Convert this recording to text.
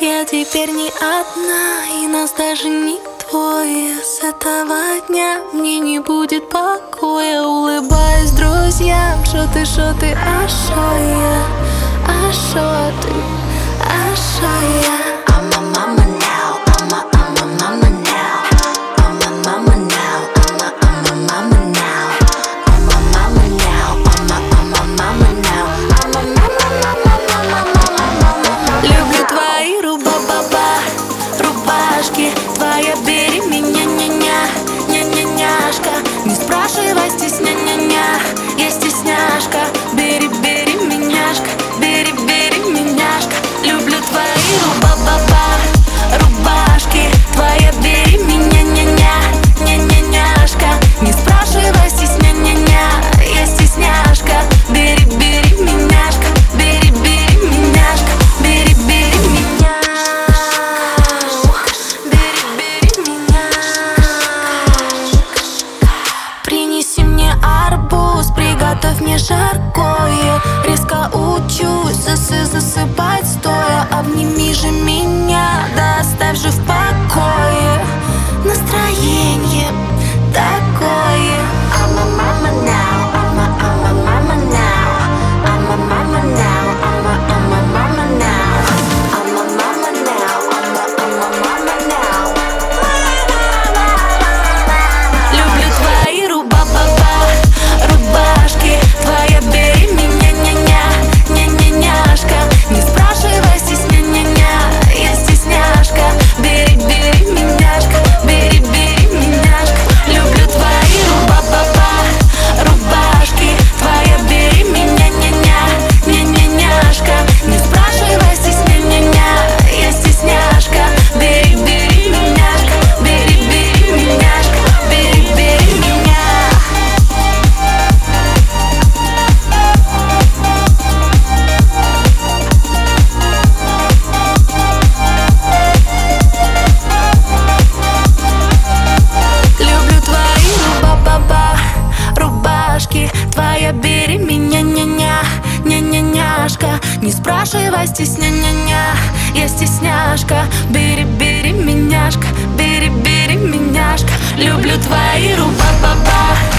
Я теперь не одна, и нас даже не двое. С этого дня мне не будет покоя. Улыбаюсь друзьям, шо ты, а шо я? А шо ты, а шо я? I'm a mama now, I'm a mama now. I'm a mama now, I'm a mama now. I'm a mama now, I'm a mama now. I'm a mama. Люблю твои руба-баба, рубашки. Твоя бери меня, ня-ня, ня-ня-няшка. Не спрашивай, стесня-ня-ня, я стесняшка. Бери-бери меняшка, бери-бери меняшка. Люблю твои руба-баба, рубашки. Твоя бери меня, ня-ня, ня-ня-няшка. Не спрашивай, стесня-ня-ня, я стесняшка. Бери-бери меняшка, бери-бери меняшка. Бери-бери меняшка, бери-бери меняшка. Принеси мне арбуз, приготовь мне жаркое. Резко учусь засыпать стоя. Обними же меня, да оставь же в покое. Настроение такое. I'm a mama now, I'm a mama now. I'm a mama now, I'm a mama now. I'm a mama now, I'm a mama now. Люблю твои руба-баба, рубашки. Твоя бери меня, ня-ня, ня-ня-няшка. Не спрашивай, стесня-ня-ня, я стесняшка. Бери-бери меняшка, бери-бери меняшка. Люблю твои руба-баба, рубашки. Твоя бери меня, ня-ня, ня-ня-няшка. Не спрашивай, стесня-ня-ня, я стесняшка. Бери-бери меняшка, бери-бери меняшка, бери-бери меня. Люблю твои руба-баба, рубашки. Твоя бери меня, ня-ня, ня-ня-няшка. Не спрашивай, стесня-ня-ня, я стесняшка. Бери-бери меняшка, бери-бери меняшка. Люблю твои руба-баба.